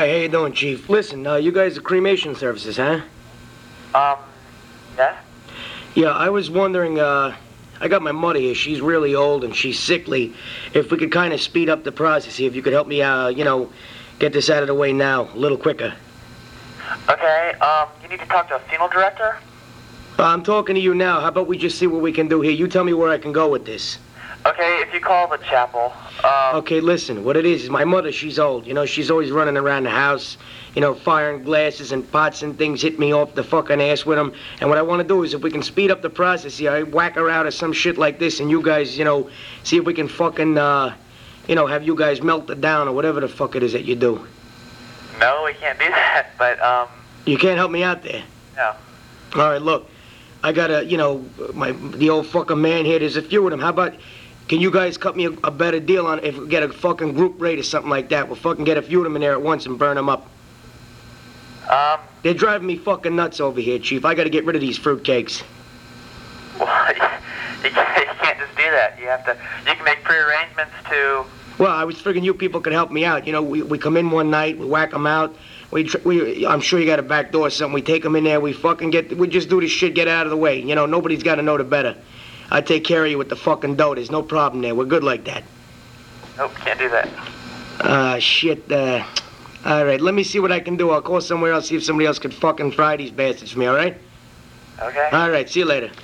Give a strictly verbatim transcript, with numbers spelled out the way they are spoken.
Hi, how you doing, Chief? Listen, uh, you guys are cremation services, huh? Um, yeah? Yeah, I was wondering, uh, I got my mother here. She's really old and she's sickly. If we could kind of speed up the process, see if you could help me, uh, you know, get this out of the way now, a little quicker. Okay, um, you need to talk to a funeral director? Uh, I'm talking to you now. How about we just see what we can do here? You tell me where I can go with this. Okay, if you call the chapel, um... Okay, listen, what it is is my mother, she's old. You know, she's always running around the house, you know, firing glasses and pots and things, hit me off the fucking ass with them. And what I want to do is if we can speed up the process here, I whack her out or some shit like this, and you guys, you know, see if we can fucking, uh, you know, have you guys melt it down or whatever the fuck it is that you do. No, we can't do that, but, um... You can't help me out there? No. All right, look, I got a, you know, my the old fucking man here, there's a few of them. How about... Can you guys cut me a, a better deal on if we get a fucking group rate or something like that? We'll fucking get a few of them in there at once and burn them up. Um... They're driving me fucking nuts over here, Chief. I gotta get rid of these fruitcakes. Well, you, you can't just do that. You have to... You can make pre-arrangements to... Well, I was figuring you people could help me out. You know, we, we come in one night, we whack them out. We, tr- we I'm sure you got a back door or something. We take them in there, we fucking get... We just do this shit, get out of the way. You know, nobody's gotta know the better. I take care of you with the fucking dough. There's no problem there. We're good like that. Nope, can't do that. Ah, uh, shit. Uh, all right, let me see what I can do. I'll call somewhere else, see if somebody else could fucking fry these bastards for me, all right? Okay. All right, see you later.